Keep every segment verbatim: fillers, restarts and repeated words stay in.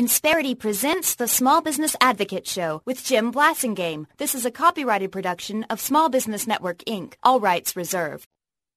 Insperity presents the Small Business Advocate Show with Jim Blasingame. This is a copyrighted production of Small Business Network, Incorporated. All rights reserved.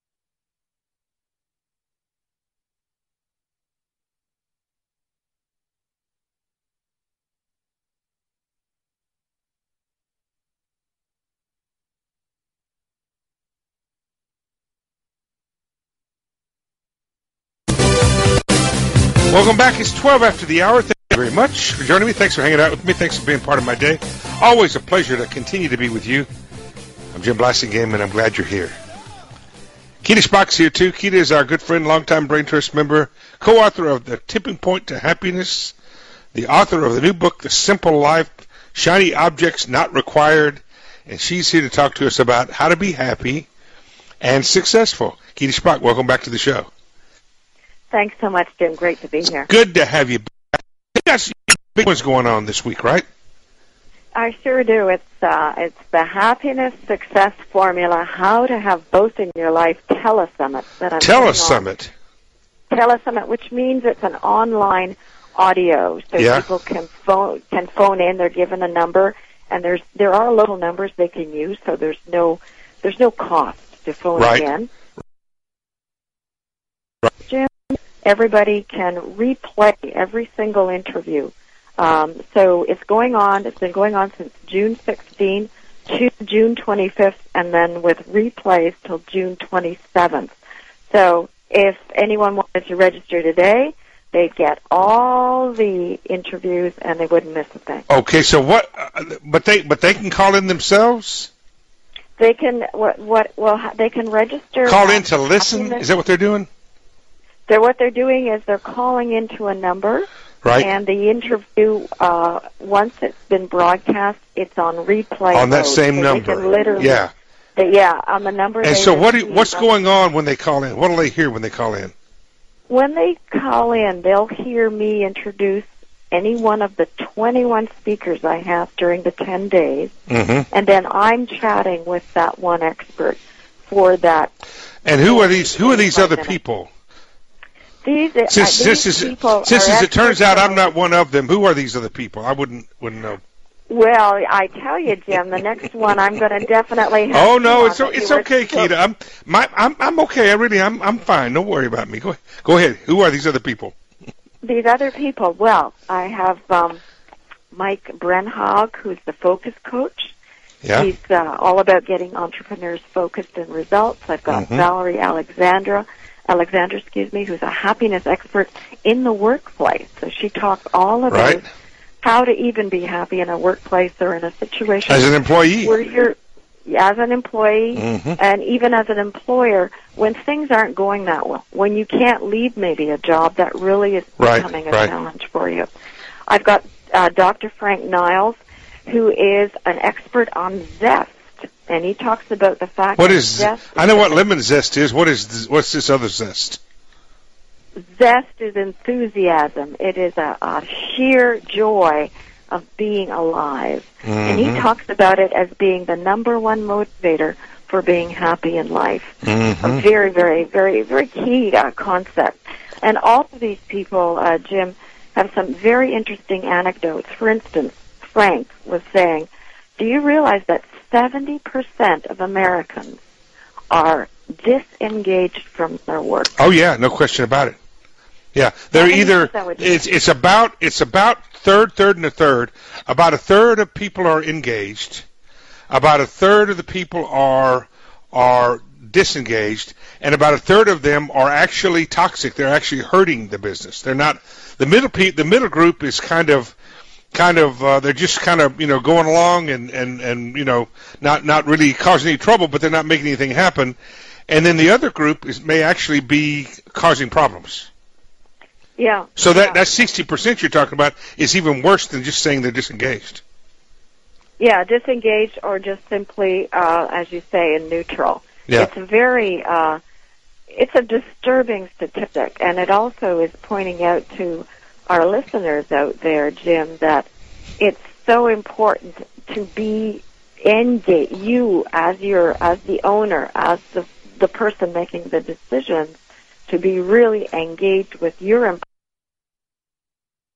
Welcome back. It's twelve after the hour. Thank you very much for joining me. Thanks for hanging out with me. Thanks for being part of my day. Always a pleasure to continue to be with you. I'm Jim Blasingame, and I'm glad you're here. Keita Spock's here, too. Keita is our good friend, longtime Brain Trust member, co-author of The Tipping Point to Happiness, the author of the new book, The Simple Life, Shiny Objects Not Required, and she's here to talk to us about how to be happy and successful. Keita Spock, welcome back to the show. Thanks so much, Jim. Great to be here. Good to have you back. You got some big ones going on this week, right? I sure do. It's uh, it's the Happiness Success Formula, How to Have Both in Your Life Telesummit. That I'm Telesummit. Telesummit, which means it's an online audio, so yeah. people can phone can phone in. They're given a number, and there's there are local numbers they can use, so there's no there's no cost to phone right. in. Right. Jim, everybody can replay every single interview. Um, so it's going on. It's been going on since June sixteenth to June twenty-fifth, and then with replays till June twenty-seventh. So if anyone wanted to register today, they'd get all the interviews, and they wouldn't miss a thing. Okay, so what? Uh, but they but they can call in themselves. They can what? What? Well, they can register. Call in to listen. Happiness. Is that what they're doing? They're what they're doing is they're calling into a number. Right. And the interview, uh, once it's been broadcast, it's on replay. On that mode, same so number. They can literally, yeah. They, yeah, on the number. And they so what? Do, receive, what's going on when they call in? What do they hear when they call in? When they call in, they'll hear me introduce any one of the twenty-one speakers I have during the ten days, mm-hmm. and then I'm chatting with that one expert for that. And who are these? Who are these other minutes. people? These, since uh, since, these is, people since are as it turns out I'm on, not one of them, who are these other people? I wouldn't wouldn't know. Well, I tell you, Jim, the next one I'm going to definitely have. Oh no, it's on it's okay, Keita. I'm my I'm I'm okay. I really I'm I'm fine. Don't worry about me. Go go ahead. Who are these other people? These other people. Well, I have um, Mike Brenhag, who's the focus coach. Yeah. He's uh, all about getting entrepreneurs focused in results. I've got mm-hmm. Valerie Alexandra. Alexander, excuse me, who's a happiness expert in the workplace. So she talks all about right. how to even be happy in a workplace or in a situation as an employee, where you're as an employee mm-hmm. and even as an employer when things aren't going that well, when you can't leave maybe a job that really is right. becoming a right. challenge for you. I've got uh, Doctor Frank Niles, who is an expert on zest. And he talks about the fact what that is zest I know what lemon zest is. What is this, what's this other zest? Zest is enthusiasm. It is a, a sheer joy of being alive. Mm-hmm. And he talks about it as being the number one motivator for being happy in life. Mm-hmm. A very, very, very, very key uh, concept. And all of these people, uh, Jim, have some very interesting anecdotes. For instance, Frank was saying, do you realize that seventy percent of Americans are disengaged from their work? Oh yeah, no question about it. Yeah, they're either it's it's about it's about third, third, and a third. About a third of people are engaged. About a third of the people are are disengaged, and about a third of them are actually toxic. They're actually hurting the business. They're not the middle pe- the middle group is kind of. Kind of, uh, they're just kind of, you know, going along and, and, and you know, not, not really causing any trouble, but they're not making anything happen. And then the other group is may actually be causing problems. Yeah. So that, yeah. that sixty percent you're talking about is even worse than just saying they're disengaged. Yeah, disengaged or just simply, uh, as you say, in neutral. Yeah. It's a very, uh, it's a disturbing statistic, and it also is pointing out to our listeners out there, Jim, that it's so important to be engaged. You, as your, as the owner, as the the person making the decisions, to be really engaged with your employees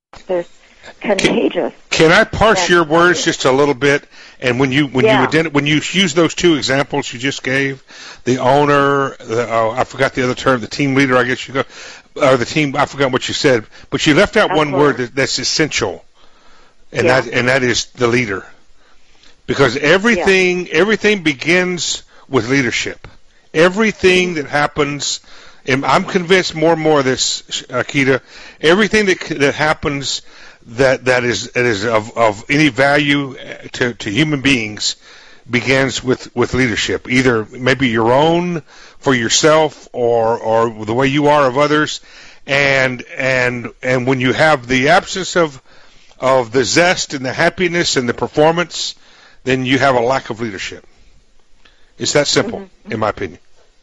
There's contagious. Can, can I parse your words just a little bit? And when you when yeah. you ident- when you use those two examples you just gave, the owner, the, oh, I forgot the other term, the team leader, I guess you go, or the team, I forgot what you said, but you left out that's one word that, that's essential, and yeah. that and that is the leader, because everything yeah. everything begins with leadership. Everything that happens, and I'm convinced more and more of this, Akita, everything that that happens that that is that is of, of any value to, to human beings begins with, with leadership. Either maybe your own for yourself or or the way you are of others, and and and when you have the absence of of the zest and the happiness and the performance, then you have a lack of leadership. It's that simple, mm-hmm. in my opinion.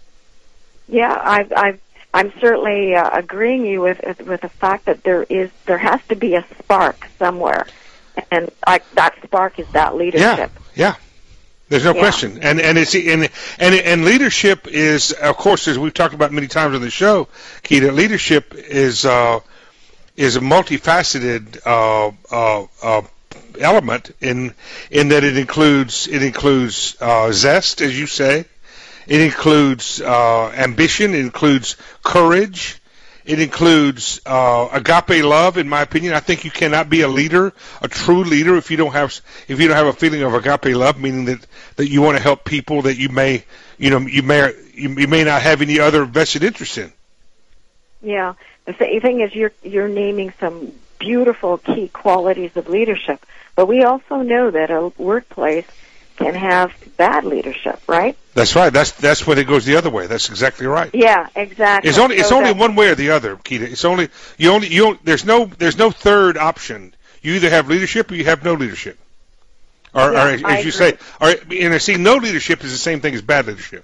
Yeah, I I I'm certainly uh, agreeing you with with the fact that there is there has to be a spark somewhere, and I, that spark is that leadership. Yeah, yeah. There's no yeah. question, and and it's and and and leadership is, of course, as we've talked about many times on the show, Keita. Leadership is uh, is a multifaceted uh, uh, uh, element in in that it includes it includes uh, zest, as you say. It includes uh, ambition. It includes courage. It includes uh, agape love. In my opinion, I think you cannot be a leader, a true leader, if you don't have if you don't have a feeling of agape love, meaning that, that you want to help people that you may you know you may you, you may not have any other vested interest in. Yeah, the thing is, you're you're naming some beautiful key qualities of leadership, but we also know that a workplace can have bad leadership, right? That's right. That's that's when it goes the other way. That's exactly right. Yeah, exactly. It's only it's so only one way or the other, Keita. It's only you only you don't, there's no there's no third option. You either have leadership or you have no leadership. Or, yeah, or as I you agree. say, or and I see no leadership is the same thing as bad leadership.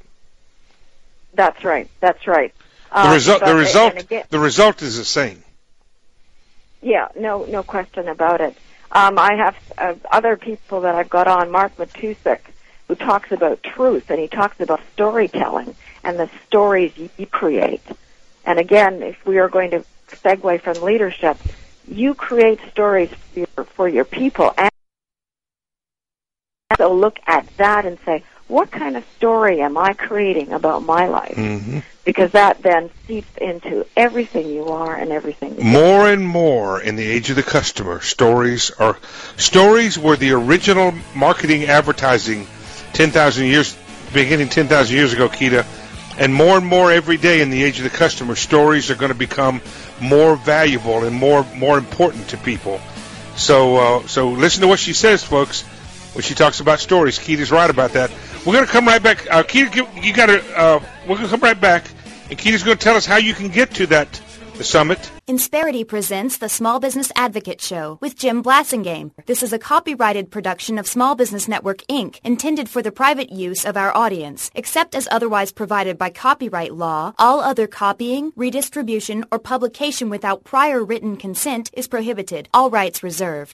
That's right. That's right. The um, result but, the result again, the result is the same. Yeah, no no question about it. Um, I have uh, other people that I've got on, Mark Matusik, who talks about truth, and he talks about storytelling and the stories you create. And again, if we are going to segue from leadership, you create stories for your, for your people, and so look at that and say, what kind of story am I creating about my life? Mm-hmm. Because that then seeps into everything you are and everything you More do. and more in the age of the customer, stories are stories were the original marketing advertising ten thousand years, beginning ten thousand years ago, Keita, and more and more every day in the age of the customer, stories are going to become more valuable and more more important to people. So, uh, so listen to what she says, folks, when she talks about stories. Keita's right about that. We're going to come right back. Uh, Keita, you got to. Uh, we're going to come right back, and Keita's going to tell us how you can get to that the summit. Insperity presents the Small Business Advocate Show with Jim Blasingame. This is a copyrighted production of Small Business Network, Incorporated, intended for the private use of our audience. Except as otherwise provided by copyright law, all other copying, redistribution, or publication without prior written consent is prohibited. All rights reserved.